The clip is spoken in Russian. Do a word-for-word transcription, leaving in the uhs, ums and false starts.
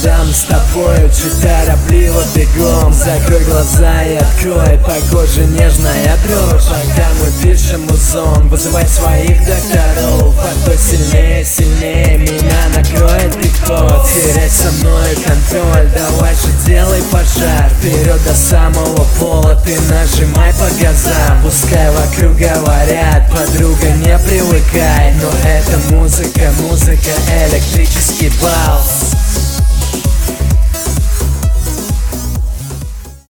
сам с тобою, чуть торопливо бегом. Закрой глаза и открой, по коже нежная дрожь. Пока мы пишем музон, вызывай своих докторов. Поток сильнее, сильнее, меня накроет пикот. Терять со мной контроль, давай же делай пожар. Вперед до самого пола, ты нажимай по газам. Пускай вокруг говорят, подруга, не привыкай, но это музыка, музыка, электрический бал.